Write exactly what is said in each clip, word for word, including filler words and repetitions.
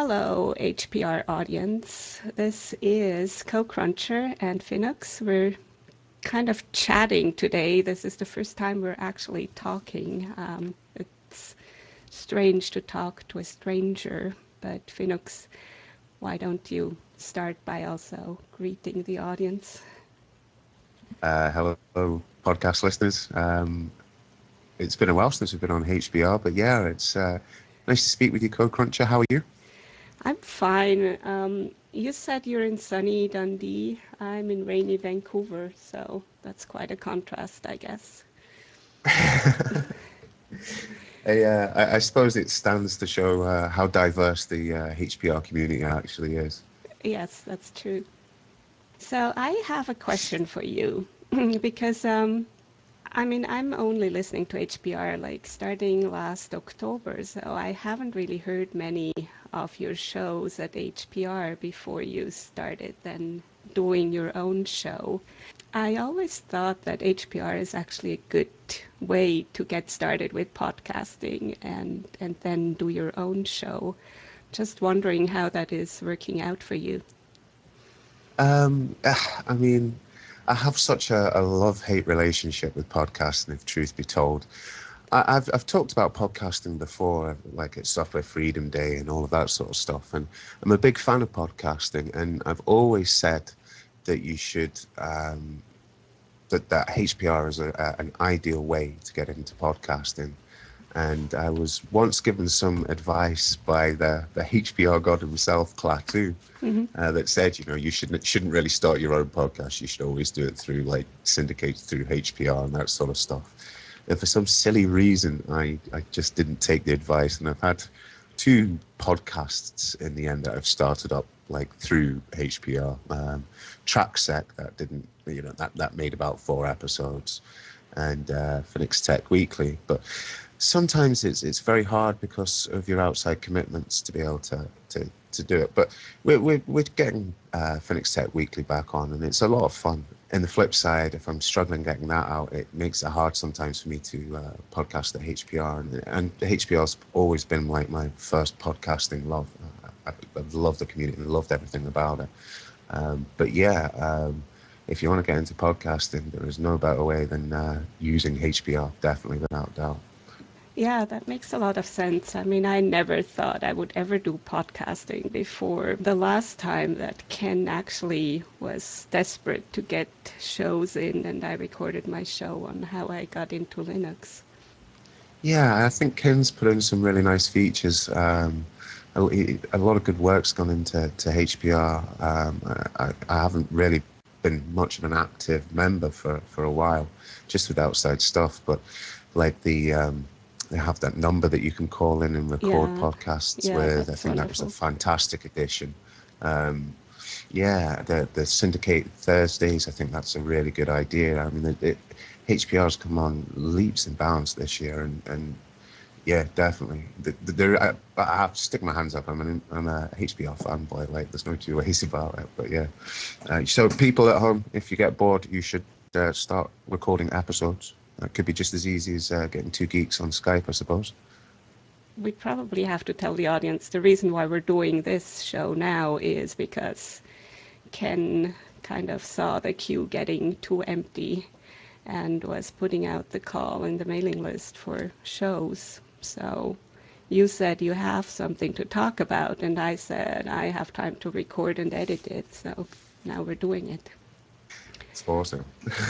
Hello, H P R audience. This is CoCruncher and Finux. We're kind of chatting today. This is the first time we're actually talking. Um, it's strange to talk to a stranger, but Finux, why don't you start by also greeting the audience? Uh, hello, podcast listeners. Um, it's been a while since we've been on H B R, but yeah, it's uh, nice to speak with you, Co-Cruncher. How are you? I'm fine. Um, you said you're in sunny Dundee. I'm in rainy Vancouver, so that's quite a contrast, I guess. I, uh, I, I suppose it stands to show uh, how diverse the uh, H B R community actually is. Yes, that's true. So I have a question for you because um, I mean I'm only listening to H P R like starting last October, so I haven't really heard many of your shows at H P R before you started then doing your own show. I always thought that H P R is actually a good way to get started with podcasting and and then do your own show. Just wondering how that is working out for you. Um, ah, I mean, I have such a, a love-hate relationship with podcasting, if truth be told. I, I've I've talked about podcasting before, like at Software Freedom Day and all of that sort of stuff. And I'm a big fan of podcasting, and I've always said that you should um, that that H P R is a, a, an ideal way to get into podcasting. And I was once given some advice by the, the H P R god himself, Klaatu, Hmm. uh, that said, you know, you shouldn't shouldn't really start your own podcast. You should always do it through like syndicated through H P R and that sort of stuff. And for some silly reason, I, I just didn't take the advice, and I've had two podcasts in the end that I've started up like through H P R. Um, Tracksec that didn't, you know, that that made about four episodes, and uh, Phoenix Tech Weekly. But sometimes it's it's very hard because of your outside commitments to be able to to, to do it. But we're we're, we're getting uh, Phoenix Tech Weekly back on, and it's a lot of fun. And the flip side, if I'm struggling getting that out, it makes it hard sometimes for me to uh, podcast at H P R, and and H P R's always been like my first podcasting love. I, I, I've loved the community and loved everything about it. Um, but yeah, um, if you want to get into podcasting, there is no better way than uh, using H P R, definitely without doubt. Yeah, that makes a lot of sense. I mean, I never thought I would ever do podcasting before. The last time that Ken actually was desperate to get shows in, and I recorded my show on how I got into Linux. Yeah, I think Ken's put in some really nice features. Um, a, a lot of good work's gone into to H P R. Um, I, I haven't really been much of an active member for, for a while, just with outside stuff. But like the um, they have that number that you can call in and record Yeah, podcasts yeah, with. I that's think that was a wonderful. fantastic addition. Um, yeah, the the syndicated Thursdays. I think that's a really good idea. I mean, it, it, H P R's come on leaps and bounds this year, and, and yeah, definitely. The, the, there, I, I have to stick my hands up. I'm an I'm a H P R fanboy. Like, there's no two ways about it. But yeah, uh, so people at home, if you get bored, you should uh, start recording episodes. It could be just as easy as uh, getting two geeks on Skype, I suppose. We probably have to tell the audience the reason why we're doing this show now is because Ken kind of saw the queue getting too empty and was putting out the call in the mailing list for shows. So you said you have something to talk about, and I said I have time to record and edit it. So now we're doing it. It's awesome.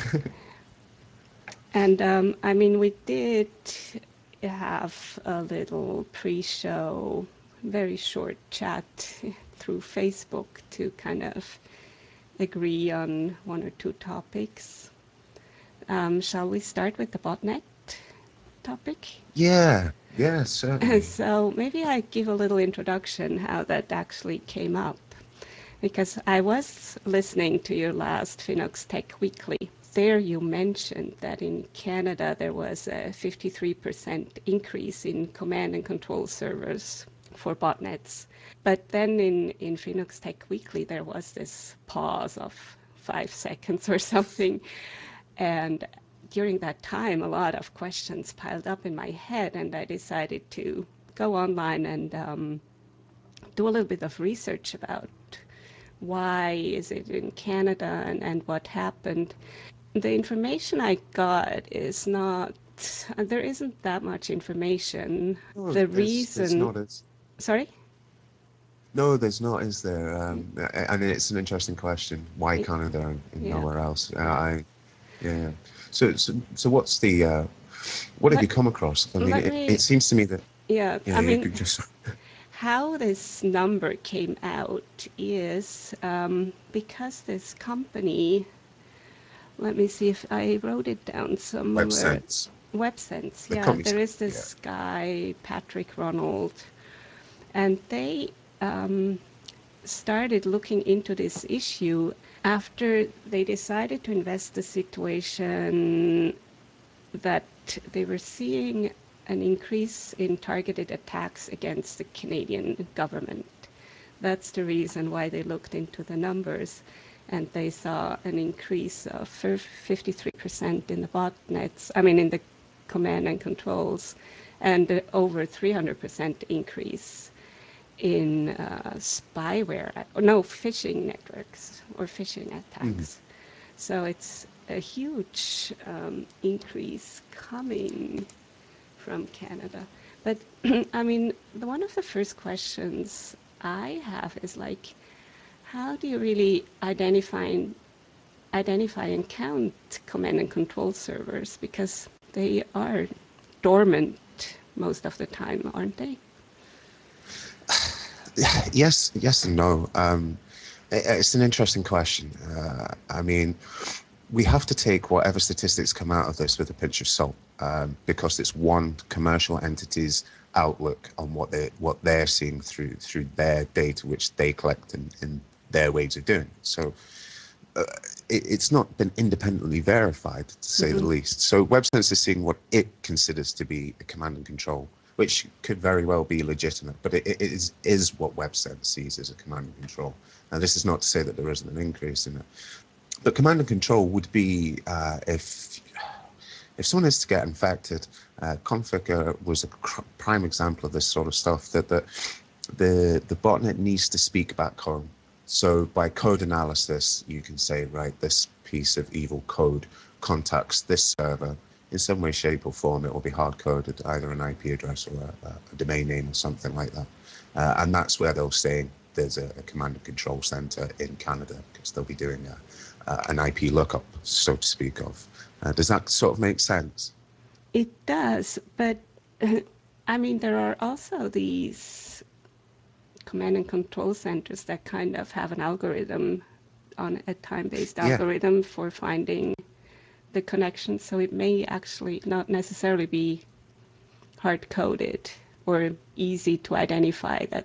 And um, I mean, we did have a little pre show, very short chat through Facebook to kind of agree on one or two topics. Um, shall we start with the botnet topic? Yeah, yeah, certainly. So maybe I give a little introduction how that actually came up. Because I was listening to your last Finox Tech Weekly. There you mentioned that in Canada there was a fifty-three percent increase in command and control servers for botnets. But then in, in Phoenix Tech Weekly, there was this pause of five seconds or something. And during that time, a lot of questions piled up in my head, and I decided to go online and um, do a little bit of research about why is it in Canada and, and what happened. The information I got is not, there isn't that much information. No, The there's there's reason, not as sorry? no, there's not, is there? Um, a- and it's an interesting question. Why Canada and, and Yeah, nowhere else? Uh, yeah. I yeah, yeah. So so so what's the uh, what have Let, you come across? I mean, let it, it me, seems to me that yeah, yeah, I you mean, could just how this number came out is um, because this company, let me see if I wrote it down web somewhere. sense. WebSense, The yeah, company's there is yeah. this guy, Patrick Ronald, and they um, started looking into this issue after they decided to invest the situation that they were seeing an increase in targeted attacks against the Canadian government. That's the reason why they looked into the numbers, and they saw an increase of fifty-three percent in the botnets, I mean, in the command and controls, and over three hundred percent increase in uh, spyware, or no, phishing networks or phishing Mhm. attacks. So it's a huge um, increase coming from Canada. But I mean, the, one of the first questions I have is like, how do you really identify identify and count command and control servers, because they are dormant most of the time, aren't they? Yes, yes and no. Um, i- it's an interesting question. Uh, I mean, we have to take whatever statistics come out of this with a pinch of salt, um, because it's one commercial entity's outlook on what they what they're seeing through through their data, which they collect in, in their ways of doing it. So it, it's not been independently verified, to say the Mm-hmm. least. So WebSense is seeing what it considers to be a command and control, which could very well be legitimate, but it, it is is what WebSense sees as a command and control. Now, this is not to say that there isn't an increase in it, but command and control would be uh, if if someone is to get infected. Uh, Config was a cr- prime example of this sort of stuff. That the the the botnet needs to speak back home. So by code analysis, you can say, right, this piece of evil code contacts this server in some way, shape, or form. It will be hard coded, either an I P address or a, a domain name or something like that. Uh, and that's where they'll say there's a, a command and control center in Canada, because they'll be doing a, uh, an I P lookup, so to speak of. Uh, does that sort of make sense? It does, but I mean, there are also these command and control centers that kind of have an algorithm on a time-based Yeah. algorithm for finding the connection. So it may actually not necessarily be hard-coded or easy to identify that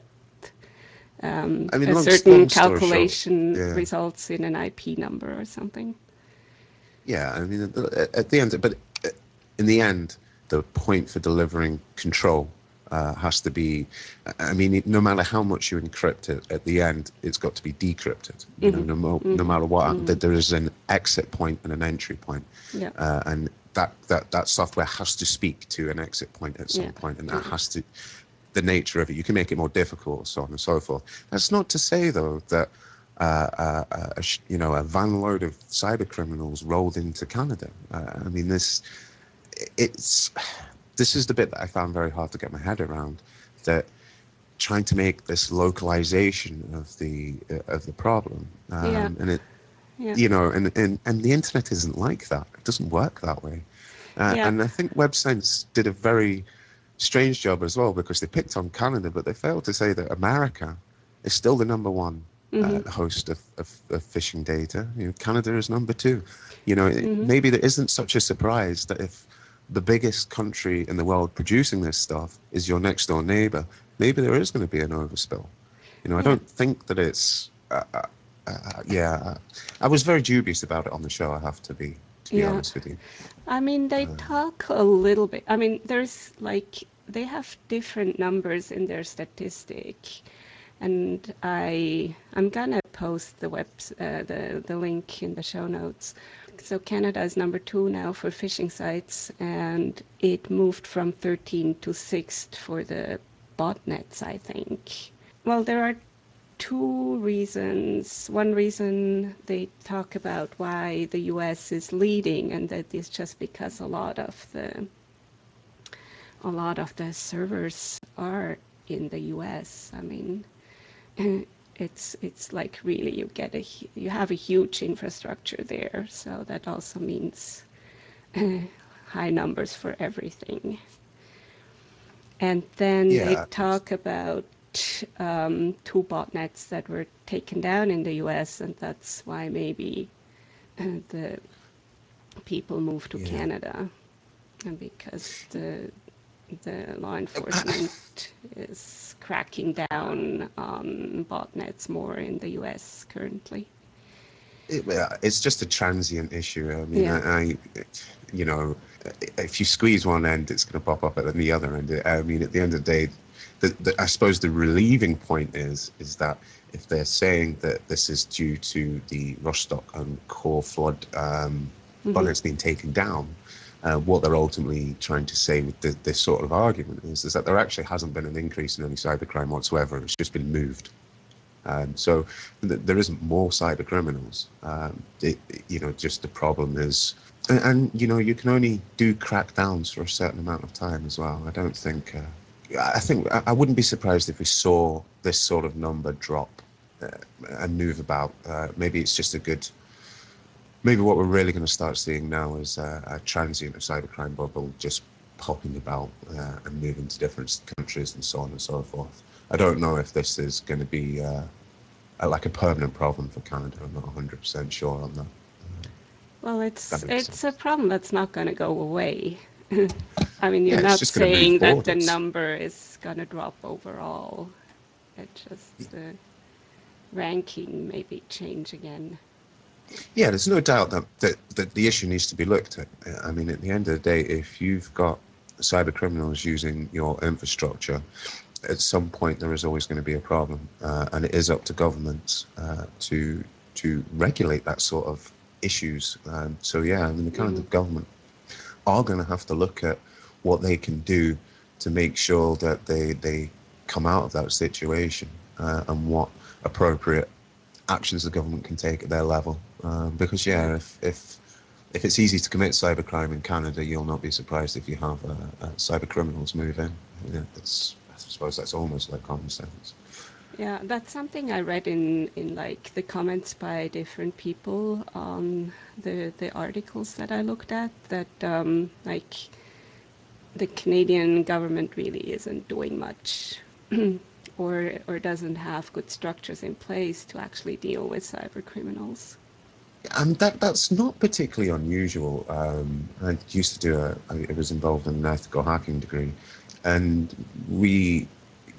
um, I mean, a long, certain long story short, calculation yeah. results in an I P number or something. Yeah, I mean, at at the end, but in the end, the point for delivering control uh, has to be, I mean, no matter how much you encrypt it, at the end, it's got to be decrypted. You know, Mm-hmm. no, mo- no Mm-hmm. matter what, Mm-hmm. that there is an exit point and an entry point. Yeah. Uh, and that, that, that software has to speak to an exit point at Yeah. some point, and that Yeah. has to, the nature of it, you can make it more difficult, so on and so forth. That's not to say, though, that uh, uh, uh, a, you know, a van load of cyber criminals rolled into Canada. Uh, I mean, this it's this is the bit that I found very hard to get my head around. That trying to make this localization of the uh, of the problem, Yeah. um, and it, Yeah. you know, and, and and the internet isn't like that. It doesn't work that way. Uh, Yeah. and I think WebSense did a very strange job as well, because they picked on Canada, but they failed to say that America is still the number one uh, Mm-hmm. host of, of, of phishing data. You know, Canada is number two. You know, it, Mm-hmm. maybe there isn't such a surprise that if the biggest country in the world producing this stuff is your next door neighbor, maybe there is going to be an overspill. You know, I Yeah. don't think that it's. Uh, uh, uh, yeah, I was very dubious about it on the show. I have to be, to be Yeah. honest with you. I mean, they talk a little bit. I mean, there's like they have different numbers in their statistic, and I I'm gonna post the web uh, the the link in the show notes. So Canada is number two now for phishing sites, and it moved from thirteen to sixth for the botnets, I think. well, there are two reasons. One reason they talk about why the U S is leading, and that is just because a lot of the a lot of the servers are in the U S. I mean, it's it's like really you get a you have a huge infrastructure there, so that also means uh, high numbers for everything. And then they Yeah, talk about um, two botnets that were taken down in the U S, and that's why maybe uh, the people moved to yeah. Canada, and because the the law I, enforcement is cracking down on botnets more in the U S currently. it, uh, it's just a transient issue. I mean, Yeah. I, I you know, if you squeeze one end, it's going to pop up at the other end. I mean, at the end of the day, the, the, I suppose the relieving point is is that if they're saying that this is due to the Rostock and core flood um, Hmm. bonnets being taken down, uh, what they're ultimately trying to say with the, this sort of argument is, is that there actually hasn't been an increase in any cybercrime whatsoever. It's just been moved. Um, so th- there isn't more cyber criminals. Um, it, you know, just the problem is, and, and you know, you can only do crackdowns for a certain amount of time as well. I don't think. Uh, I think I, I wouldn't be surprised if we saw this sort of number drop uh, and move about. Uh, maybe it's just a good. Maybe what we're really going to start seeing now is uh, a transient of cybercrime bubble just popping about uh, and moving to different countries and so on and so forth. I don't know if this is going to be uh, uh, like a permanent problem for Canada. I'm not one hundred percent sure on that. Uh, Well, that it's makes it's a sense. problem that's not going to go away. I mean, you're Yeah, it's not just going to move saying that the borders. number is going to drop overall. It just the ranking maybe change again. Yeah, there's no doubt that, that, that the issue needs to be looked at. I mean, at the end of the day, if you've got cyber criminals using your infrastructure, at some point there is always going to be a problem, uh, and it is up to governments uh, to to regulate that sort of issues. Um, so yeah, I mean, the Hmm. Canada government are going to have to look at what they can do to make sure that they they come out of that situation, uh, and what appropriate actions the government can take at their level. Um, because Yeah. yeah, if if if it's easy to commit cybercrime in Canada, you'll not be surprised if you have uh, uh, cyber criminals move in. Yeah, that's, I suppose that's almost like common sense. Yeah, that's something I read in, in like the comments by different people on the the articles that I looked at, that um, like the Canadian government really isn't doing much or or doesn't have good structures in place to actually deal with cyber criminals. And that that's not particularly unusual. Um, I used to do a, I was involved in an ethical hacking degree, and we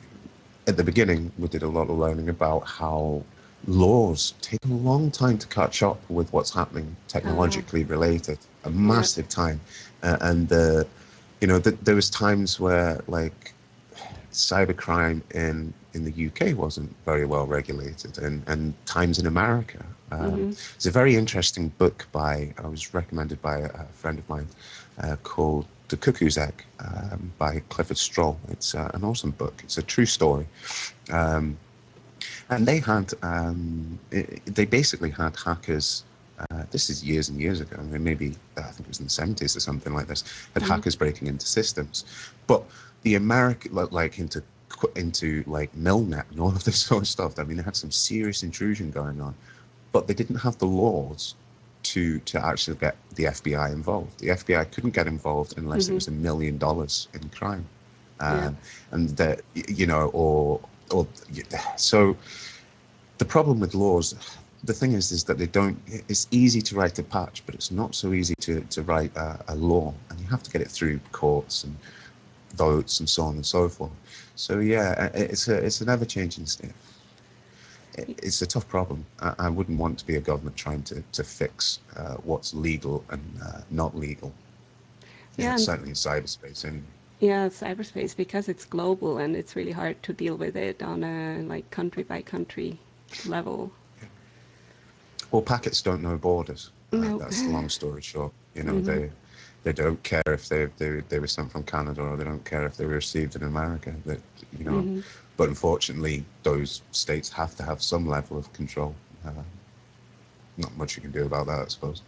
at the beginning, we did a lot of learning about how laws take a long time to catch up with what's happening Uh, technologically related, a yeah. massive time. Uh, and, uh, you know, th- there was times where, like, cybercrime in in the U K wasn't very well regulated, and and times in America. Um, Hmm. it's a very interesting book by I was recommended by a, a friend of mine uh, called The Cuckoo's Egg um, by Clifford Stroll. It's uh, an awesome book. It's a true story. Um, and they had um, it, they basically had hackers. Uh, this is years and years ago. I mean, maybe uh, I think it was in the seventies or something like this. Had Hmm. hackers breaking into systems, but the American like into into like Milnet and all of this sort of stuff. I mean, they had some serious intrusion going on, but they didn't have the laws to to actually get the F B I involved. The F B I couldn't get involved unless it Hmm. was a million dollars in crime, Yeah. um, and that you know, or or so the problem with laws, the thing is, is that they don't. It's easy to write a patch, but it's not so easy to to write a, a law, and you have to get it through courts and votes and so on and so forth. So yeah, it's a it's an ever changing state. It's a tough problem. I, I wouldn't want to be a government trying to to fix uh, what's legal and uh, not legal. Yeah, Yeah. And certainly in cyberspace. Anyway. yeah, cyberspace, because it's global and it's really hard to deal with it on a like country by country level. Well, packets don't know borders. Uh, No. that's the long story short. You know, Hmm. they they don't care if they they they were sent from Canada, or they don't care if they were received in America. That you know, Hmm. but unfortunately, those states have to have some level of control. Uh, not much you can do about that, I suppose.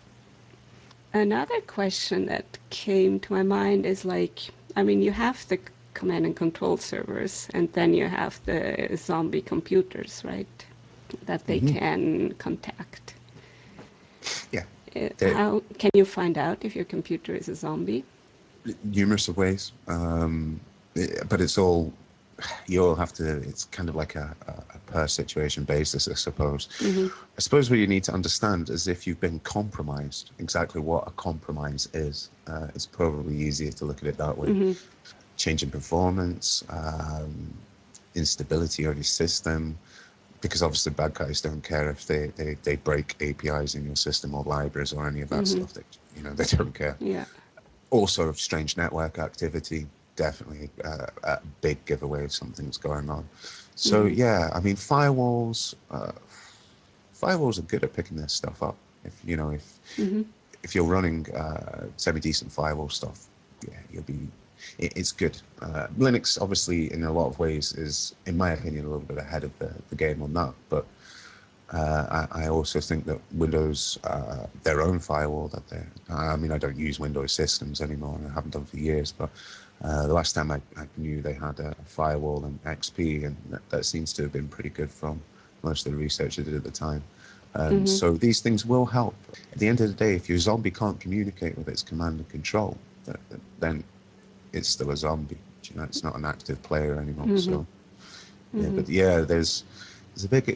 Another question that came to my mind is like, I mean, you have the command and control servers, and then you have the zombie computers, right? That they Hmm. can contact. Yeah, Uh, there are how can you find out if your computer is a zombie? numerous of ways, um, it- but it's all you all have to. It's kind of like a, a, a per situation basis, I suppose. Hmm. I suppose what you need to understand is if you've been compromised, exactly what a compromise is. Uh, it's probably easier to look at it that way. Hmm. Change in performance, um, instability of your system, because obviously bad guys don't care if they, they, they break A P Is in your system or libraries or any of that Hmm. stuff. That you know they don't care. Yeah. Also, strange network activity, definitely uh, a big giveaway of something's going on. So Hmm. yeah, I mean firewalls. Uh, firewalls are good at picking this stuff up. If you know if Hmm. if you're running uh, semi decent firewall stuff, yeah, you'll be. It, it's good. Uh, Linux, obviously, in a lot of ways, is, in my opinion, a little bit ahead of the, the game on that. But uh, I, I also think that Windows, uh, their own firewall, that they. I mean, I don't use Windows systems anymore, and I haven't done for years. But uh, the last time I, I knew they had a firewall in X P, and that, that seems to have been pretty good from most of the research I did at the time. Um, Hmm. so these things will help. At the end of the day, if your zombie can't communicate with its command and control, then it's still a zombie. You know, it's not an active player anymore. Hmm. So yeah, Hmm. but yeah, there's there's a big.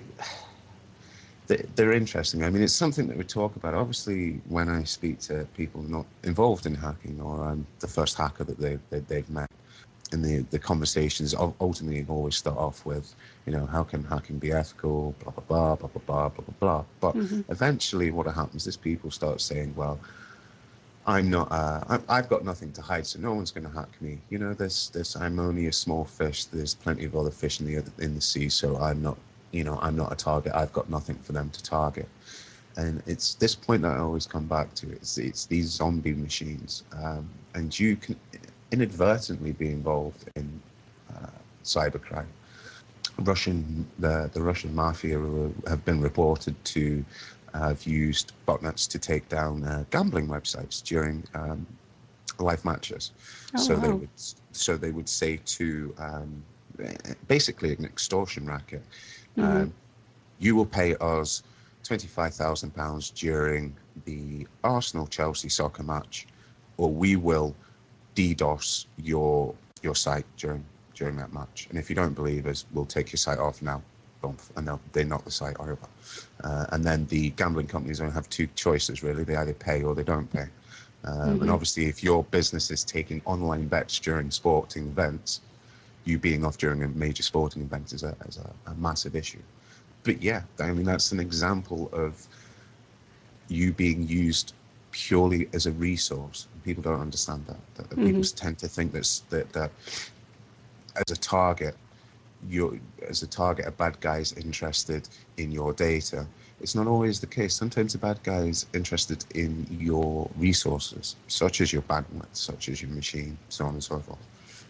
They're interesting. I mean, it's something that we talk about. Obviously, when I speak to people not involved in hacking, or I'm the first hacker that they've, that they've met, and the, the conversations ultimately always start off with, you know, how can hacking be ethical, blah, blah, blah, blah, blah, blah, blah, blah, blah. But Hmm. eventually what happens is people start saying, well, I'm not, uh, I, I've got nothing to hide, so no one's going to hack me. You know, this, this, I'm only a small fish. There's plenty of other fish in the, in the sea, so I'm not, you know, I'm not a target. I've got nothing for them to target. And it's this point that I always come back to. It's it's these zombie machines, um, and you can inadvertently be involved in uh, cybercrime. Russian the the Russian mafia have been reported to have used botnets to take down uh, gambling websites during um, live matches. Oh So they wow. would so they would say to um, basically an extortion racket. Hmm. Um, you will pay us twenty-five thousand pounds during the Arsenal Chelsea soccer match, or we will DDoS your your site during during that match. And if you don't believe us, we'll take your site off now. And they'll, they knock the site over. Uh, and then the gambling companies only have two choices, really. They either pay or they don't pay. Um, and Hmm. obviously, if your business is taking online bets during sporting events, you being off during a major sporting event is a, is a, a massive issue. But yeah, I mean, that's an example of you being used purely as a resource. People don't understand that. That, that people Hmm. tend to think that, that that as a target, you're as a target, a bad guy is interested in your data. It's not always the case. Sometimes a bad guy is interested in your resources, such as your bandwidth, such as your machine, so on and so forth.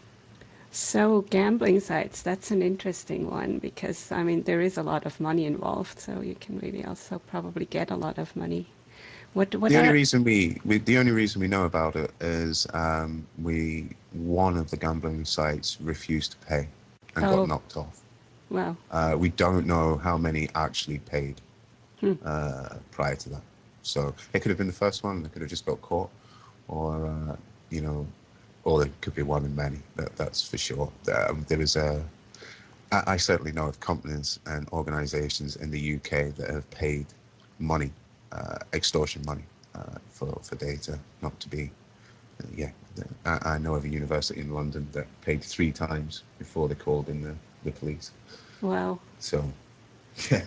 So gambling sites, that's an interesting one because I mean there is a lot of money involved, so you can really also probably get a lot of money. What what The only are reason we, we the only reason we know about it is um, we one of the gambling sites refused to pay and got oh knocked off. well. Uh, we don't know how many actually paid Hmm. uh, prior to that. So it could have been the first one. They could have just got caught, or uh, you know, or it could be one in many. That, that's for sure. Um, there was a. I, I certainly know of companies and organisations in the U K that have paid money, uh, extortion money, uh, for for data not to be. Uh, yeah, I, I know of a university in London that paid three times before they called in the, the police. Wow, So yeah,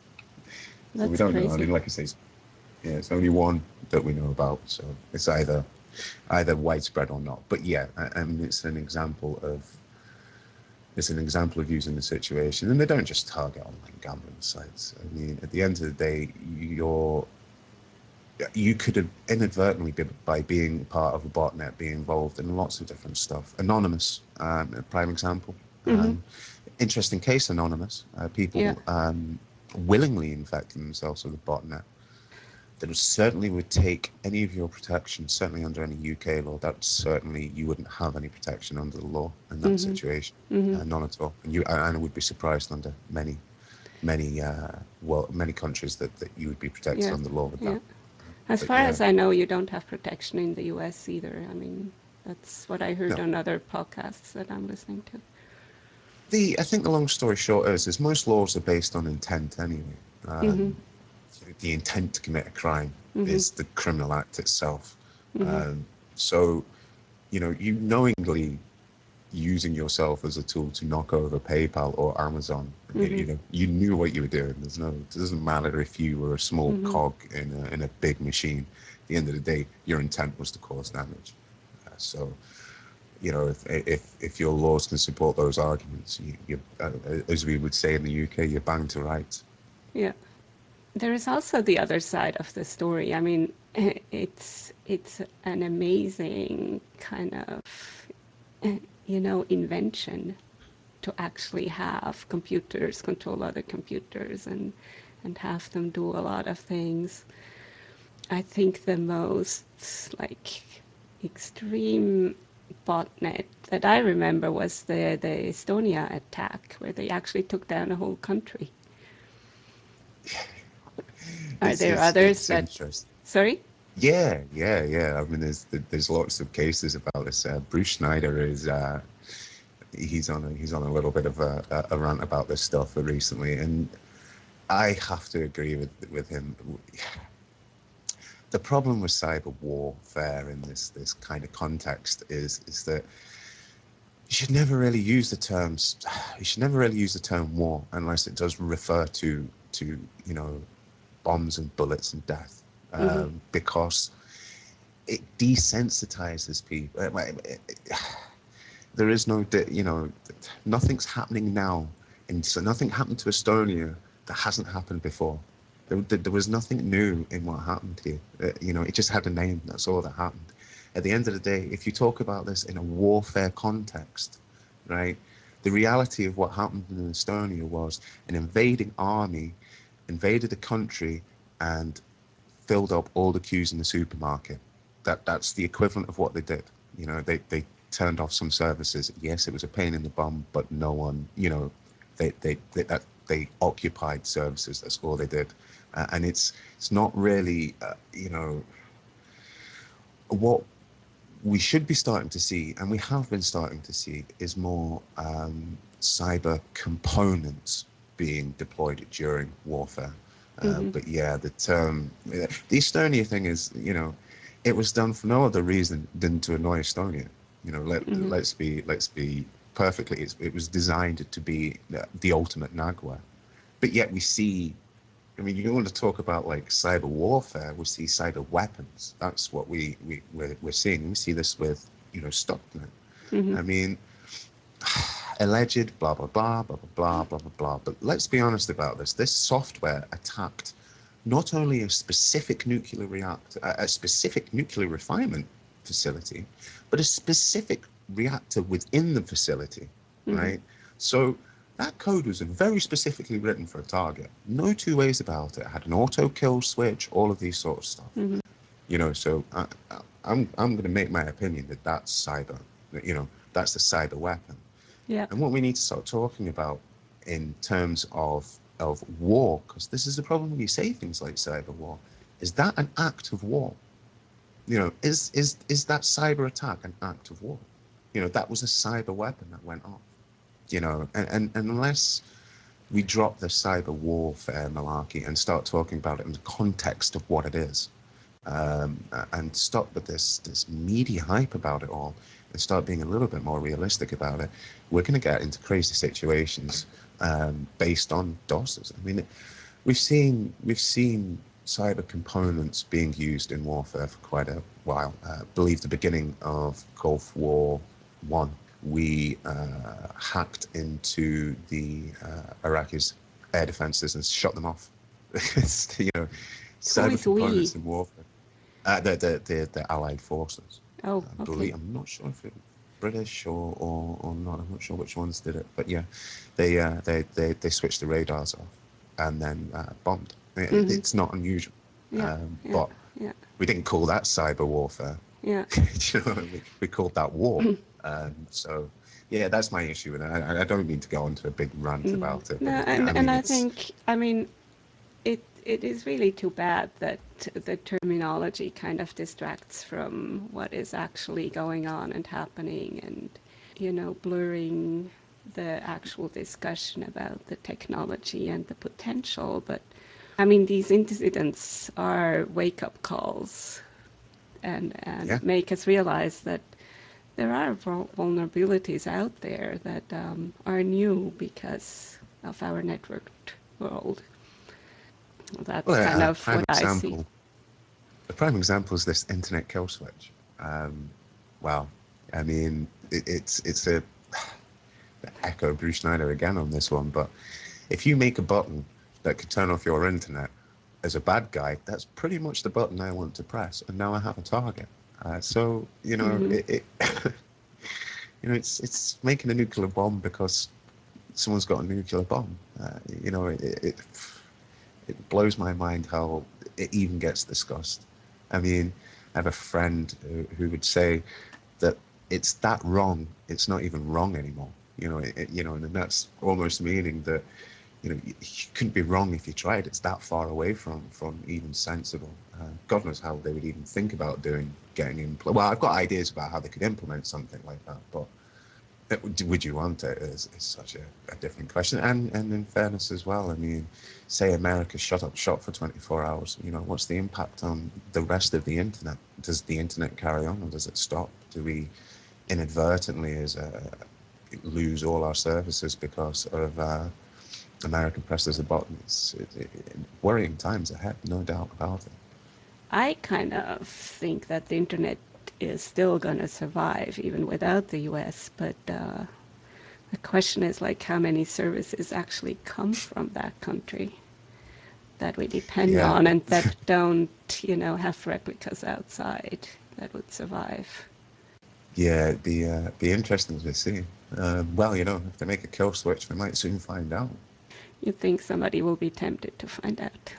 so we that's don't know. I crazy. mean, like I say, yeah, it's only one that we know about. So it's either either widespread or not. But yeah, I, I mean, it's an example of it's an example of using the situation, and they don't just target online gambling sites. I mean, at the end of the day, you're you could have inadvertently, be, by being part of a botnet, be involved in lots of different stuff. Anonymous, um, a prime example. Mm-hmm. Um, interesting case, Anonymous. Uh, Yeah. people um, willingly infecting themselves with a botnet. That certainly would take any of your protection, certainly under any U K law. That certainly you wouldn't have any protection under the law in that Mm-hmm. situation, Mm-hmm. uh, none at all. And you, and I would be surprised under many, many, uh, well, many countries that, that you would be protected Yeah. under law with that. Yeah. As But far yeah, as I know, you don't have protection in the U S either. I mean, that's what I heard no. on other podcasts that I'm listening to. The I think the long story short is, is most laws are based on intent anyway. Mm-hmm. Um, the intent to commit a crime Mm-hmm. is the criminal act itself. Mm-hmm. Um, so, you know, you knowingly using yourself as a tool to knock over PayPal or Amazon, you, Mm-hmm. you know, you knew what you were doing. There's no, it doesn't matter if you were a small Mm-hmm. cog in a, in a big machine. At the end of the day, your intent was to cause damage. Uh, so, you know, if, if if your laws can support those arguments, you, you uh, as we would say in the U K, you're bound to rights. Yeah. There is also the other side of the story. I mean, it's it's an amazing kind of, you know, invention to actually have computers control other computers and and have them do a lot of things. I think the most like extreme botnet that I remember was the the Estonia attack, where they actually took down a whole country. Are It's there it's others it's that? interesting. Sorry. Yeah, yeah, yeah. I mean, there's there's lots of cases about this. Uh, Bruce Schneider is uh, he's on a, he's on a little bit of a, a rant about this stuff recently, and I have to agree with with him. The problem with cyber warfare in this this kind of context is is that you should never really use the terms. You should never really use the term war unless it does refer to to you know bombs and bullets and death, Mm-hmm. um, because it desensitizes people. There is no, you know, nothing's happening now, and so nothing happened to Estonia that hasn't happened before. There, there was nothing new in what happened here. Uh, you know, it just had a name. That's all that happened. At the end of the day, if you talk about this in a warfare context, right, the reality of what happened in Estonia was an invading army invaded the country and filled up all the queues in the supermarket. That that's the equivalent of what they did. You know, they they turned off some services. Yes, it was a pain in the bum, but no one, you know, they they, they that they occupied services. That's all they did, uh, and it's it's not really, uh, you know, what we should be starting to see, and we have been starting to see, is more um, cyber components being deployed during warfare. Uh, Mm-hmm. but yeah, the term, the Estonia thing is, you know, it was done for no other reason than to annoy Estonia. You know, let Mm-hmm. let's be let's be perfectly. It's, it was designed to be the, the ultimate Nagua, but yet we see, I mean, you want to talk about like cyber warfare, we see cyber weapons. That's what we, we, we're, we're seeing. We see this with, you know, Stuxnet. Mm-hmm. I mean, alleged, blah, blah, blah, blah, blah, blah, blah, blah, blah. But let's be honest about this. This software attacked not only a specific nuclear reactor, a specific nuclear refinement facility, but a specific reactor within the facility, Mm-hmm. right? So that code was very specifically written for a target. No two ways about it. It had an auto kill switch, all of these sort of stuff. Mm-hmm. You know, so I, I, I'm I'm going to make my opinion that that's cyber. You know, that's a cyber weapon. Yeah. And what we need to start talking about in terms of of war, because this is the problem when you say things like cyber war, is that an act of war? You know, is is is that cyber attack an act of war? You know, that was a cyber weapon that went off. You know, and, and, and unless we drop the cyber warfare malarkey and start talking about it in the context of what it is, um, and stop with this this media hype about it all, and start being a little bit more realistic about it, we're going to get into crazy situations um, based on DOSes. I mean, we've seen we've seen cyber components being used in warfare for quite a while. Uh, I believe the beginning of Gulf War One, we uh, hacked into the uh, Iraqis' air defenses and shut them off. It's, you know, Who cyber is we? components in warfare. Uh, the, the the the Allied forces. Oh, I okay. believe I'm not sure if it was British or, or, or not. I'm not sure which ones did it, but yeah, they uh, they, they they switched the radars off and then uh, bombed. It, Mm-hmm. it's not unusual, Yeah, um, yeah, but yeah, we didn't call that cyber warfare. yeah. You know, we, we called that war. Um, so yeah, that's my issue, and I, I don't mean to go on to a big rant Mm. about it, No, but it, and I and mean I it's think, I mean, it it is really too bad that the terminology kind of distracts from what is actually going on and happening, and you know, blurring the actual discussion about the technology and the potential. But I mean, these incidents are wake-up calls and and yeah. make us realize that there are vulnerabilities out there that um, are new because of our networked world. That's Well, kind a, a of prime what I see. example, a prime example is this internet kill switch. Um, wow, I mean it, it's it's a echo Bruce Schneider again on this one, but if you make a button that could turn off your internet as a bad guy, that's pretty much the button I want to press, and now I have a target. Uh, so you know, Hmm. it, it you know, it's it's making a nuclear bomb because someone's got a nuclear bomb. Uh, you know, it, it it blows my mind how it even gets discussed. I mean, I have a friend who, who would say that it's that wrong. It's not even wrong anymore. You know, it, you know, and that's almost meaning that you know you, you couldn't be wrong if you tried. It's that far away from from even sensible. Uh, God knows how they would even think about doing getting in. Well, I've got ideas about how they could implement something like that, but would you want it is, is such a, a different question. And and in fairness as well, I mean, say America shut up shop for twenty-four hours, you know, what's the impact on the rest of the internet? Does the internet carry on or does it stop? Do we inadvertently as a, lose all our services because of uh, America presses a button? It's it, it, worrying times ahead, no doubt about it. I kind of think that the internet is still going to survive even without the U S, but uh, the question is like how many services actually come from that country that we depend Yeah, on and that don't, you know, have replicas outside that would survive. yeah, it'd be uh, be interesting to see. Um, well, you know, if they make a kill switch, we might soon find out. You think somebody will be tempted to find out.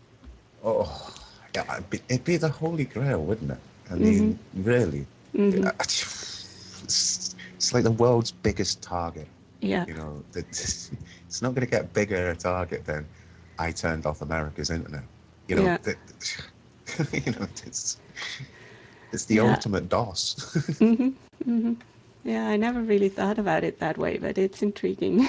Oh, yeah, it'd be, it'd be the holy grail, wouldn't it? I Hmm. mean, really, Hmm. it's, it's like the world's biggest target. Yeah, You know, that it's not going to get bigger a target than I turned off America's internet. You know, yeah, that you know, it's it's the yeah. ultimate DOS. Hmm. Hmm. Yeah, I never really thought about it that way, but it's intriguing.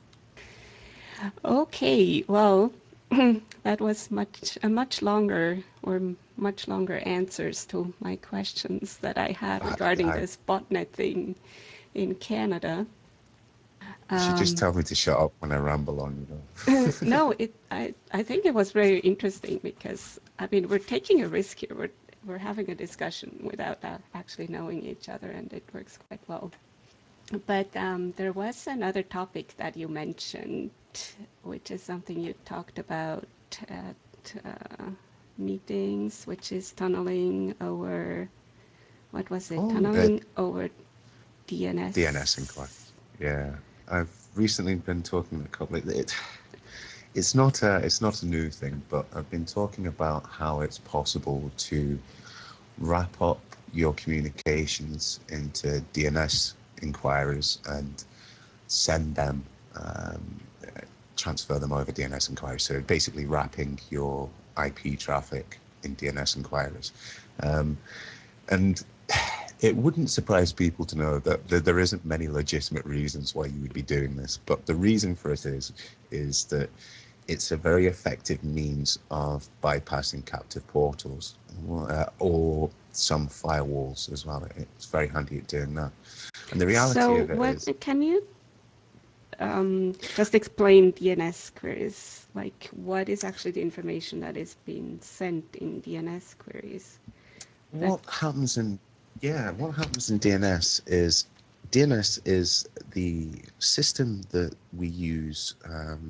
Okay, well, that was much a much longer or much longer answers to my questions that I had I, regarding I, this botnet thing in Canada. you should just Um, tell me to shut up when I ramble on. You know. no, it I, I think it was very interesting because I mean we're taking a risk here. We're we're having a discussion without uh, actually knowing each other, and it works quite well. But um, there was another topic that you mentioned, which is something you talked about at uh, meetings, which is tunneling over, what was it? Oh, uh, Tunneling over D N S inquiry. D N S. Yeah, I've recently been talking with a couple. It, it's not a it's not a new thing, but I've been talking about how it's possible to wrap up your communications into D N S inquiries and send them, um, transfer them over D N S inquiries. So basically, wrapping your I P traffic in D N S inquiries. Um, and it wouldn't surprise people to know that, that there isn't many legitimate reasons why you would be doing this, but the reason for it is is that it's a very effective means of bypassing captive portals uh, or some firewalls as well. It's very handy at doing that. And the reality So of it what is, can you um, just explain D N S queries? Like what is actually the information that is being sent in D N S queries? That what happens in yeah, what happens in D N S is D N S is the system that we use um,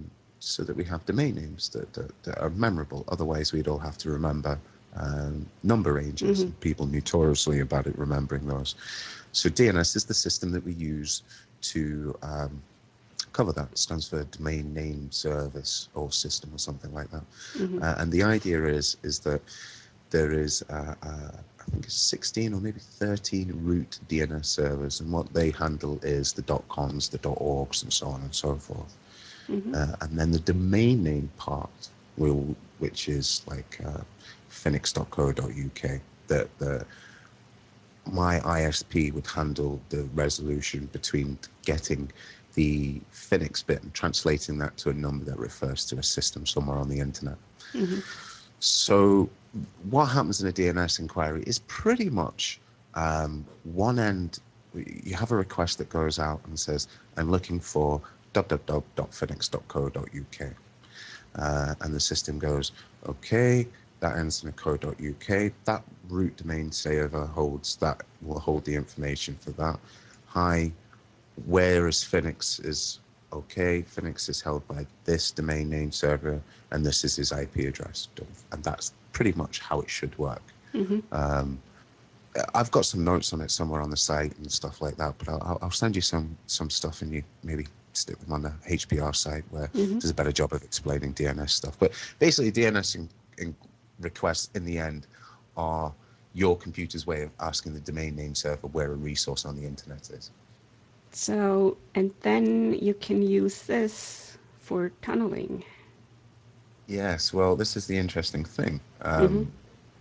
so that we have domain names that, that, that are memorable. Otherwise, we'd all have to remember um, number ranges, Mm-hmm. and people notoriously about it remembering those. So D N S is the system that we use to um, cover that. It stands for Domain Name Service or System or something like that. Mm-hmm. Uh, and the idea is is that there is, uh, uh, I think it's sixteen or maybe thirteen root D N S servers, and what they handle is the .coms, the .orgs, and so on and so forth. Mm-hmm. Uh, and then the domain name part will, which is like uh, phoenix dot co dot U K. The, the my I S P would handle the resolution between getting the Phoenix bit and translating that to a number that refers to a system somewhere on the internet. Mm-hmm. So what happens in a D N S inquiry is pretty much um, one end, you have a request that goes out and says, I'm looking for w w w dot phoenix dot co dot U K. Uh, and the system goes, okay, that ends in a co.uk. That root domain server holds that, will hold the information for that. Hi, where is Phoenix is okay. Phoenix is held by this domain name server, and this is his I P address. And that's pretty much how it should work. Mm-hmm. Um, I've got some notes on it somewhere on the site and stuff like that, but I'll, I'll send you some some stuff and you maybe stick them on the H P R site where Mm-hmm. there's a better job of explaining D N S stuff. But basically, D N S in, in requests in the end are your computer's way of asking the domain name server where a resource on the internet is. So, and then you can use this for tunneling. Yes, well, this is the interesting thing. Mm-hmm. Um,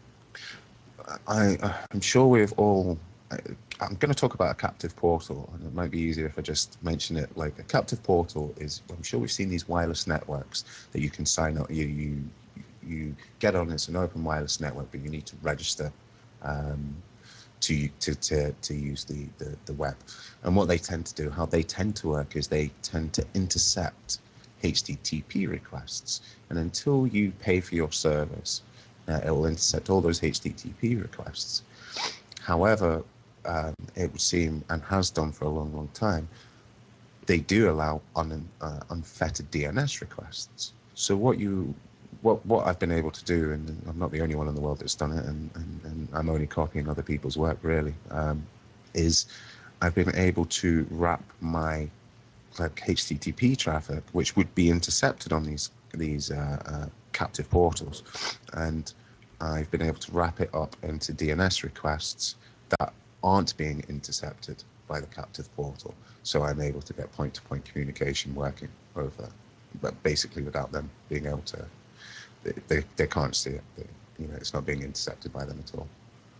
I, I'm sure we've all. I, I'm going to talk about a captive portal, and it might be easier if I just mention it. Like a captive portal is, I'm sure we've seen these wireless networks that you can sign up. You you you get on. It's an open wireless network, but you need to register um, to to to to use the, the the web. And what they tend to do, how they tend to work, is they tend to intercept H T T P requests, and until you pay for your service, uh, it will intercept all those H T T P requests. However, um, it would seem, and has done for a long, long time, they do allow un, uh, unfettered D N S requests. So what you, what what I've been able to do, and I'm not the only one in the world that's done it, and, and, and I'm only copying other people's work really, um, is I've been able to wrap my like H T T P traffic, which would be intercepted on these these uh, uh, captive portals, and I've been able to wrap it up into D N S requests that aren't being intercepted by the captive portal. So I'm able to get point-to-point communication working over, but basically without them being able to, they, they, they can't see it. They, you know, it's not being intercepted by them at all.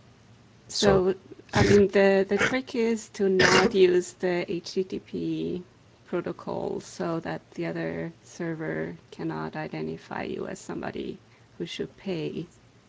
So So, I mean, the, the trick is to not use the H T T P protocol so that the other server cannot identify you as somebody who should pay.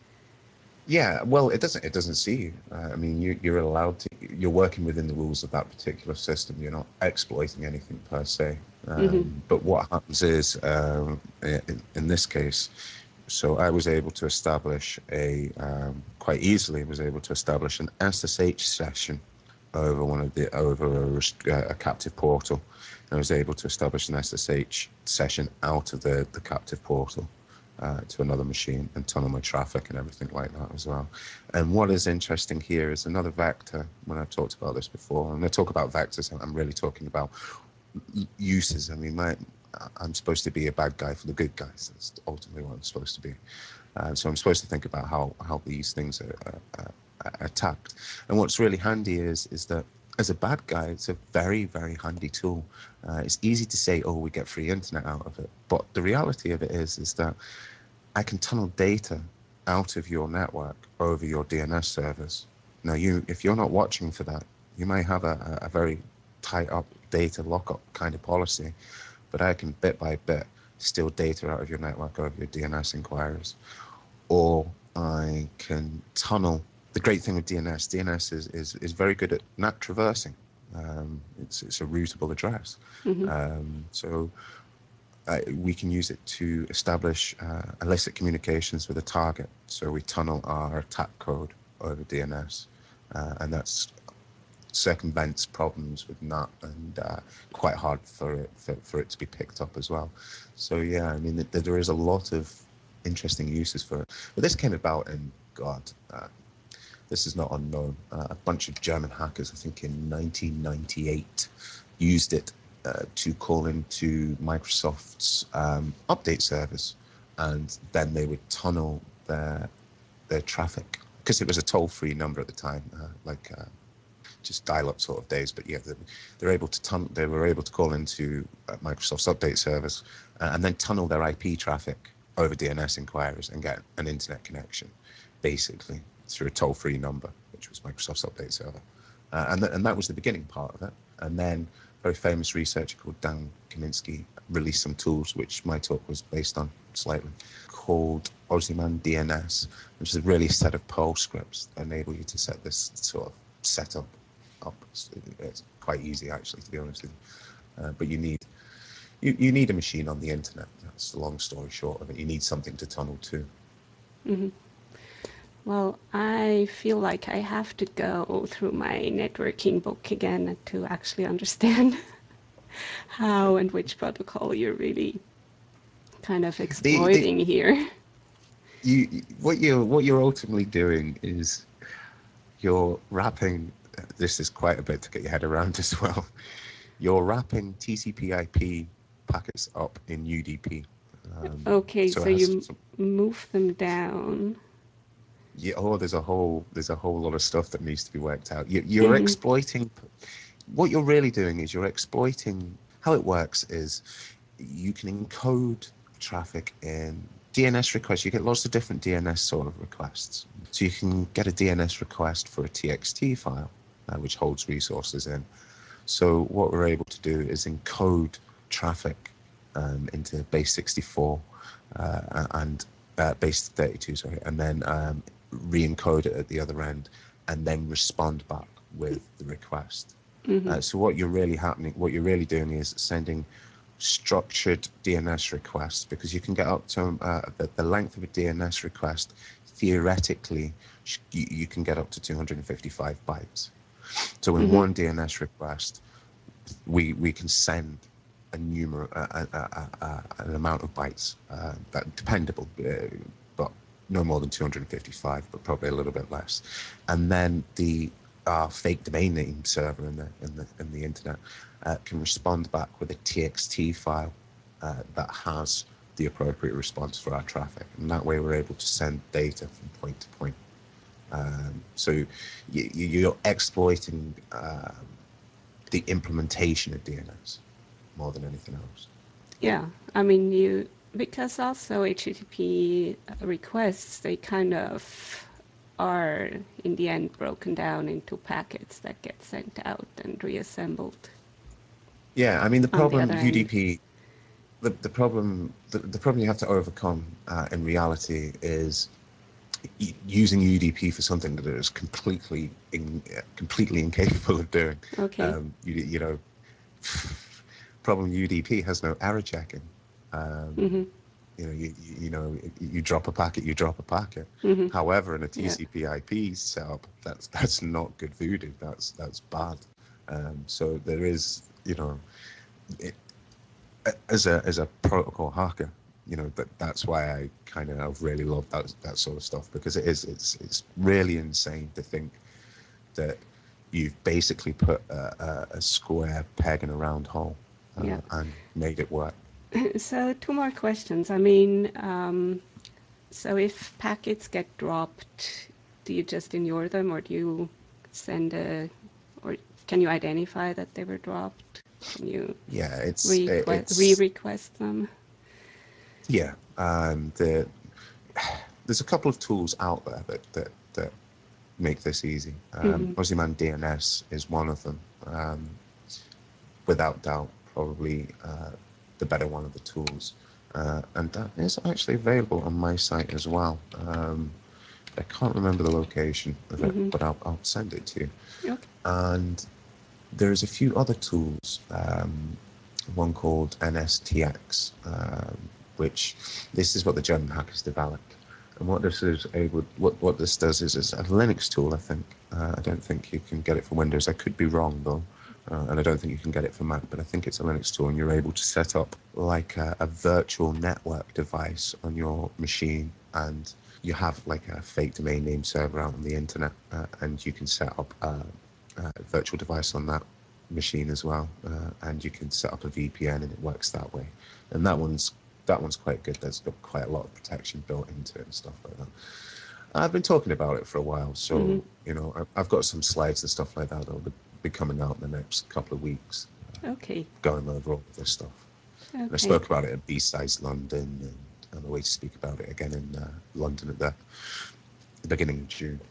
yeah, well, it doesn't. It doesn't see you. Uh, I mean, you, you're allowed to. You're working within the rules of that particular system. You're not exploiting anything per se. Mm-hmm. Um, but what happens is, um, in, in this case, so I was able to establish a um, quite easily was able to establish an S S H session over one of the over a, uh, a captive portal. And I was able to establish an S S H session out of the the captive portal uh, to another machine and tunnel my traffic and everything like that as well. And what is interesting here is another vector. When I've talked about this before, and I talk about vectors, I'm really talking about uses. I mean, my I'm supposed to be a bad guy for the good guys. That's ultimately what I'm supposed to be. Uh, so I'm supposed to think about how how these things are, are, are attacked. And what's really handy is is that as a bad guy, it's a very very handy tool. Uh, it's easy to say, oh, we get free internet out of it, but the reality of it is is that I can tunnel data out of your network over your D N S servers. Now, you, if you're not watching for that, you may have a, a very tight up data lockup kind of policy, but I can bit by bit steal data out of your network over your D N S inquiries. Or I can tunnel. The great thing with D N S, D N S is, is, is very good at N A T traversing. Um, it's, it's a routable address. Mm-hmm. Um, so uh, we can use it to establish uh, illicit communications with a target. So we tunnel our attack code over D N S, uh, and that's circumvents problems with N A T, and uh, quite hard for it for, for it to be picked up as well. So yeah, I mean, th- there is a lot of interesting uses for it. But this came about in God. Uh, this is not unknown. Uh, a bunch of German hackers, I think in nineteen ninety-eight, used it uh, to call into Microsoft's um, update service, and then they would tunnel their their traffic because it was a toll-free number at the time, uh, like uh, just dial-up sort of days. But yeah, they're, they're able to tun- they were able to call into uh, Microsoft's update service uh, and then tunnel their I P traffic over D N S inquiries and get an internet connection, basically through a toll-free number, which was Microsoft's update server. Uh, and, th- and that was the beginning part of it. And then a very famous researcher called Dan Kaminsky released some tools, which my talk was based on slightly, called Ozyman D N S, which is really a set of Perl scripts that enable you to set this sort of setup up. It's, it's quite easy, actually, to be honest with you. Uh, but you need you, you need a machine on the internet. That's the long story short of it. You need something to tunnel to. Hmm. Well, I feel like I have to go through my networking book again to actually understand how and which protocol you're really kind of The, the exploiting here. you what you what you're ultimately doing is you're wrapping. This is quite a bit to get your head around as well. You're wrapping T C P/I P packets up in U D P. Um, Okay, so so it has you some, move them down. yeah, oh, there's a whole there's a whole lot of stuff that needs to be worked out. You, you're Hmm. exploiting. What you're really doing is you're exploiting. How it works is you can encode traffic in D N S requests. You get lots of different D N S sort of requests. So you can get a D N S request for a T X T file, uh, which holds resources in. So what we're able to do is encode traffic um, into base sixty-four uh, and uh, base thirty-two, sorry, and then um, re-encode it at the other end, and then respond back with the request. Hmm. Uh, so what you're really happening, what you're really doing is sending structured D N S requests, because you can get up to uh, the, the length of a D N S request. Theoretically, you, you can get up to two hundred fifty-five bytes. So in Hmm. one D N S request, we we can send a numer a, a, a, a, an amount of bytes uh, that dependable, uh, but no more than two hundred fifty-five, but probably a little bit less. And then the uh, fake domain name server in the in the in the internet uh, can respond back with a T X T file uh, that has the appropriate response for our traffic, and that way we're able to send data from point to point. Um, so you, you're exploiting uh, the implementation of D N S more than anything else. Yeah, I mean, you, because also H T T P requests, they kind of are in the end broken down into packets that get sent out and reassembled Yeah, I mean the on the problem other end. U D P, the, the problem the, the problem you have to overcome uh, in reality is using U D P for something that it is completely in, completely incapable of doing. Okay. Um, you, you know, problem U D P has no error checking. Um, Mm-hmm. you know, you, you, you know, you drop a packet, you drop a packet. Mm-hmm. However, in a Yeah. T C P/I P setup, that's that's not good voodoo. That's that's bad. Um, so there is, you know, it, as a as a protocol hacker, you know, that that's why I kind of really love that that sort of stuff, because it is it's it's really insane to think that you've basically put a, a, a square peg in a round hole Yeah. uh, and made it work. So two more questions. I mean, um, so if packets get dropped, do you just ignore them, or do you send a, or can you identify that they were dropped? Can you Yeah, it's it, request, it's re-request them? yeah. Um, the there's a couple of tools out there that that that make this easy. Um, Mm-hmm. Ozyman D N S is one of them. Um, without doubt, probably uh, the better one of the tools. Uh, and that is actually available on my site as well. Um, I can't remember the location of it, Mm-hmm. but I'll, I'll send it to you. Okay. And there's a few other tools, um, one called N S T X, um, which this is what the German hackers developed. And what this is able, what, what this does is it's a Linux tool, I think. Uh, I don't think you can get it for Windows. I could be wrong though, uh, and I don't think you can get it for Mac. But I think it's a Linux tool, and you're able to set up like a, a virtual network device on your machine, and you have like a fake domain name server out on the internet, uh, and you can set up a, a virtual device on that machine as well, uh, and you can set up a V P N, and it works that way. And that one's that one's quite good. There's got quite a lot of protection built into it and stuff like that. I've been talking about it for a while, Hmm. so you know I- I've got some slides and stuff like that that'll be coming out in the next couple of weeks, Okay. going over all of this stuff. And I Okay. spoke about it at B-Sides London, and I'm away to speak about it again in uh, London at the, the beginning of June.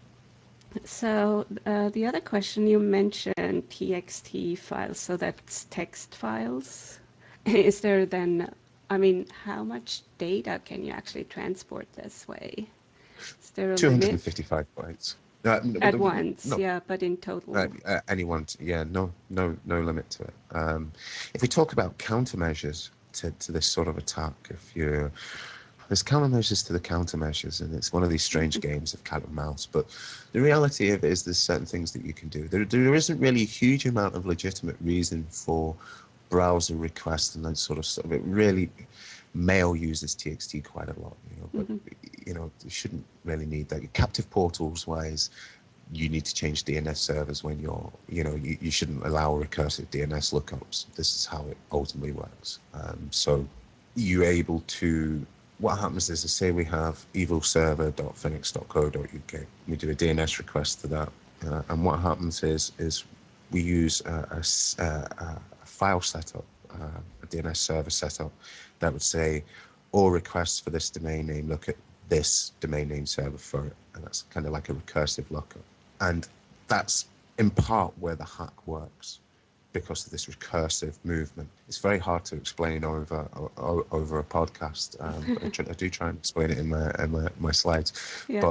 So uh, the other question you mentioned T X T files, so that's text files. Is there then, I mean, how much data can you actually transport this way? Is there a limit? two hundred fifty-five bytes. Uh, At no, once, no, yeah, but in uh, total. uh, anyone, to, yeah, no, no, no limit to it. Um, if we talk about countermeasures to, to this sort of attack, if you there's countermeasures to the countermeasures, and it's one of these strange games of cat and mouse. But the reality of it is, there's certain things that you can do. There, there isn't really a huge amount of legitimate reason for browser requests and that sort of stuff. It really, Mail uses T X T quite a lot, you know, but Hmm. you know, you shouldn't really need that. Your captive portals wise, you need to change D N S servers when you're, you know, you, you shouldn't allow recursive D N S lookups. This is how it ultimately works. Um, so you're able to, what happens is, say we have evilserver dot phoenix dot co dot U K. We do a D N S request to that. Uh, and what happens is, is we use a, a, a, a file setup, uh, a D N S server setup that would say, all requests for this domain name, look at this domain name server for it. And that's kind of like a recursive lookup. And that's in part where the hack works, because of this recursive movement. It's very hard to explain over over a podcast, um, but I, try, I do try and explain it in my in my, my slides. Yeah. But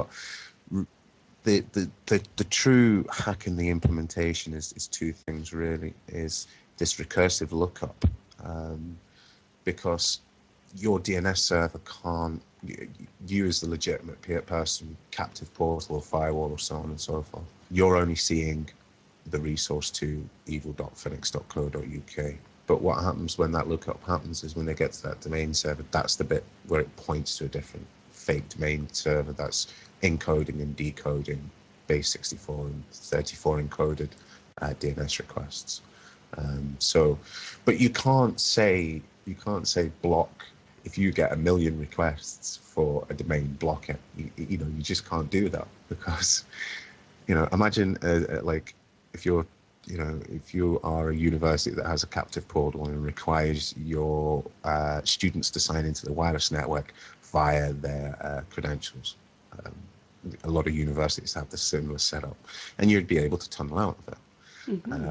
the, the the the true hack in the implementation is is two things really: is this recursive lookup, um, because your D N S server can't, you as the legitimate person, captive portal or firewall or so on and so forth, you're only seeing the resource to evil dot phoenix dot co dot U K. But what happens when that lookup happens is, when they get to that domain server, that's the bit where it points to a different fake domain server that's encoding and decoding base sixty-four and thirty-four encoded uh, D N S requests. Um, so, but you can't say you can't say block, if you get a million requests for a domain, block it. You, you know, you just can't do that, because you know, imagine uh, uh, like if you're, you know, if you are a university that has a captive portal and requires your uh, students to sign into the wireless network via their uh, credentials. Um, a lot of universities have this similar setup, and you'd be able to tunnel out of it. Hmm.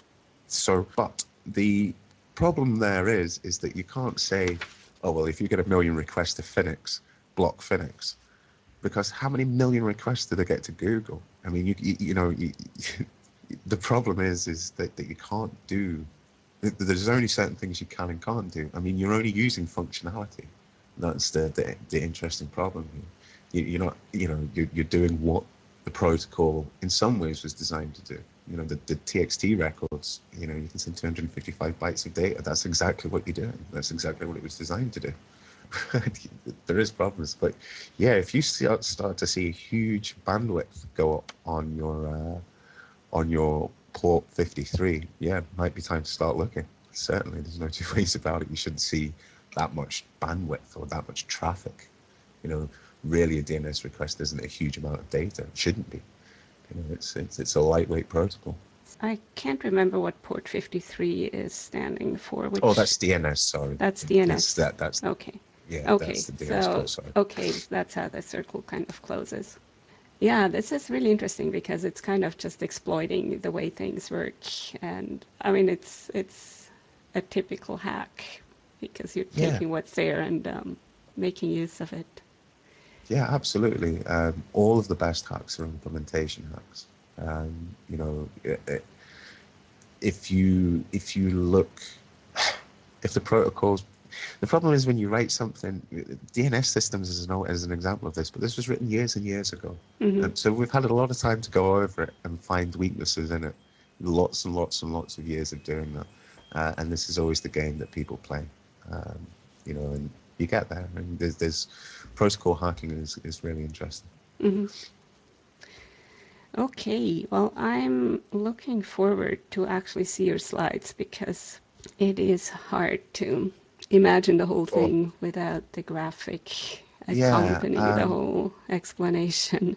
So, but the problem there is, is that you can't say, oh well, if you get a million requests to Phoenix, block Phoenix, because how many million requests do they get to Google? I mean, you you, you know, you, the problem is is that, that you can't do. There's only certain things you can and can't do. I mean, you're only using functionality. That's the the, the interesting problem here. You, you're not, you know, you're, you're doing what the protocol in some ways was designed to do. You know, the, the T X T records, you know, you can send two hundred fifty-five bytes of data. That's exactly what you're doing. That's exactly what it was designed to do. There is problems, but yeah, if you start start to see a huge bandwidth go up on your uh, on your port fifty-three, yeah, it might be time to start looking. Certainly, there's no two ways about it. You shouldn't see that much bandwidth or that much traffic. You know, really, a D N S request isn't a huge amount of data. It shouldn't be. You know, it's it's it's a lightweight protocol. I can't remember what port fifty-three is standing for, Oh, which that's D N S. Sorry, that's that's D N S. that. That's Okay. yeah, Okay. that's the D N S So, port. Sorry. okay, that's how the circle kind of closes. Yeah, this is really interesting because it's kind of just exploiting the way things work. And I mean, it's it's a typical hack because you're Yeah, taking what's there and um, making use of it. yeah, absolutely. Um, all of the best hacks are implementation hacks. Um, you know, i- if you if you look, if the protocols The problem is when you write something, D N S systems is an, is an example of this, but this was written years and years ago. Hmm. And so we've had a lot of time to go over it and find weaknesses in it. Lots and lots and lots of years of doing that. Uh, and this is always the game that people play. Um, you know, and you get there. And there's, there's protocol hacking is, is really interesting. Hmm. Okay, well, I'm looking forward to actually see your slides because it is hard to imagine the whole Oh, thing without the graphic yeah. accompanying the Um, whole explanation.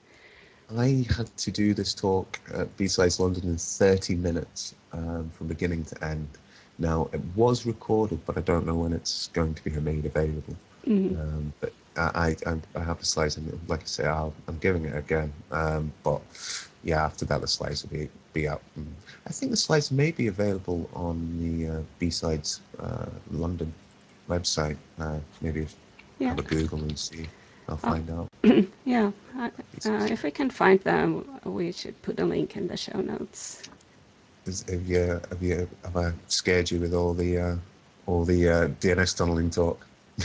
I had to do this talk at B-Sides London in thirty minutes um, from beginning to end. Now, it was recorded, but I don't know when it's going to be made available. Mm, Um, but I, I, I have the slides, and like I say, I'll, I'm giving it again. Um, but yeah, after that, the slides will be, be out. And I think the slides may be available on the uh, B-Sides uh, London website. Uh, maybe yeah, have a Google and see. I'll oh, find out. yeah. Uh, uh, if we can find them, we should put a link in the show notes. Is, have you have you have I scared you with all the uh, all the uh, D N S tunneling talk?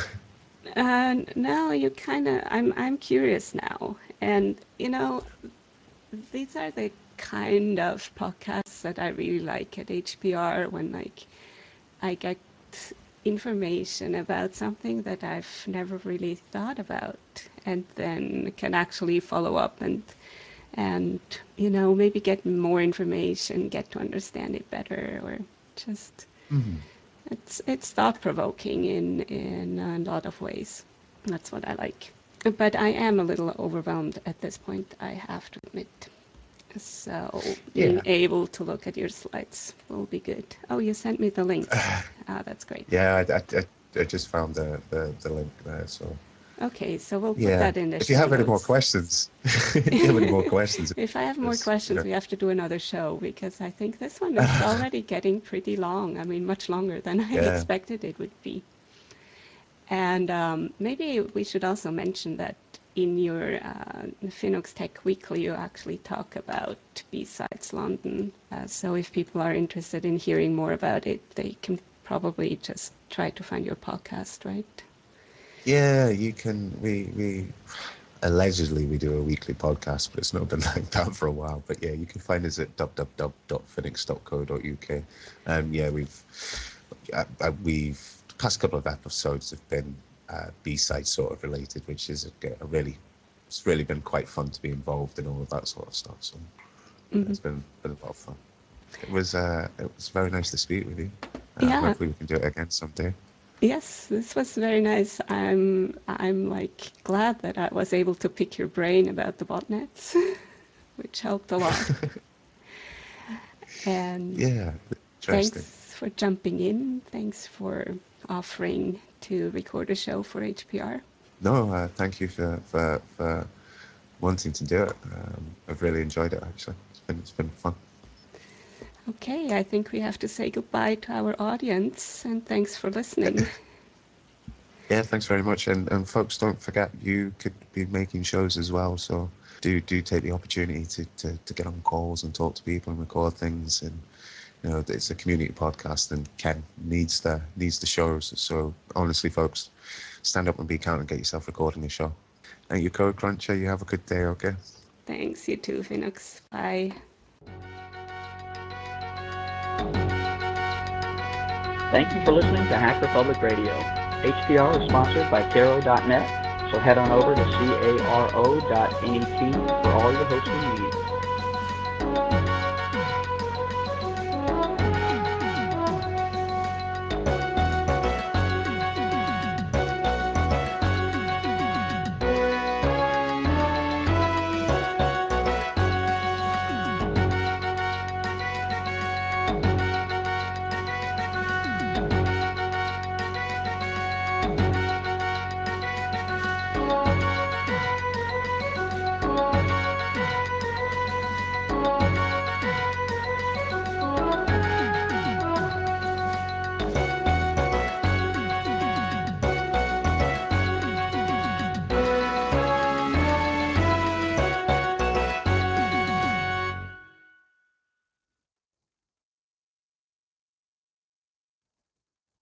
Uh, now you kind of, I'm, I'm curious now, and you know, these are the kind of podcasts that I really like at H P R when like I get information about something that I've never really thought about and then can actually follow up and and you know maybe get more information, get to understand it better, or just Mm-hmm. it's it's thought provoking in in a lot of ways. That's what I like. But I am a little overwhelmed at this point, I have to admit. So being Yeah, able to look at your slides will be good. Oh, you sent me the links. Ah, that's great. yeah. I, I, I just found the, the, the link there. So Okay, so we'll put yeah, that in the if you show have any more notes. questions, if you have any more questions, If I have more just you questions, know. we have to do another show because I think this one is already getting pretty long. I mean, much longer than I Yeah, expected it would be. And um, maybe we should also mention that in your uh, Finox Tech Weekly, you actually talk about B-Sides London. Uh, so if people are interested in hearing more about it, they can probably just try to find your podcast, right? yeah. You can. We we allegedly we do a weekly podcast, but it's not been like that for a while. But yeah, you can find us at w w w dot phoenix dot co dot u k. Um, yeah, we've uh, uh, we've the past couple of episodes have been uh, B-side sort of related, which is a, a really it's really been quite fun to be involved in all of that sort of stuff. So Hmm. it's been been a lot of fun. It was uh, it was very nice to speak with you. Uh, Yeah, hopefully we can do it again someday. yes, this was very nice. I'm I'm like glad that I was able to pick your brain about the botnets, which helped a lot. And Yeah, interesting. thanks for jumping in. Thanks for offering to record a show for H P R. No, uh, thank you for, for for wanting to do it. Um, I've really enjoyed it actually. It's been it's been fun. Okay, I think we have to say goodbye to our audience and thanks for listening. Yeah, thanks very much. And and folks, don't forget you could be making shows as well. So do do take the opportunity to, to, to get on calls and talk to people and record things. And you know, it's a community podcast, and Ken needs the needs the shows. So honestly, folks, stand up and be count and get yourself recording a show. Thank you, Code Cruncher. You have a good day. Okay. Thanks, you too, Phoenix. Bye. Thank you for listening to Hacker Public Radio. H P R is sponsored by Caro dot net, so head on over to caro dot net for all your hosting needs.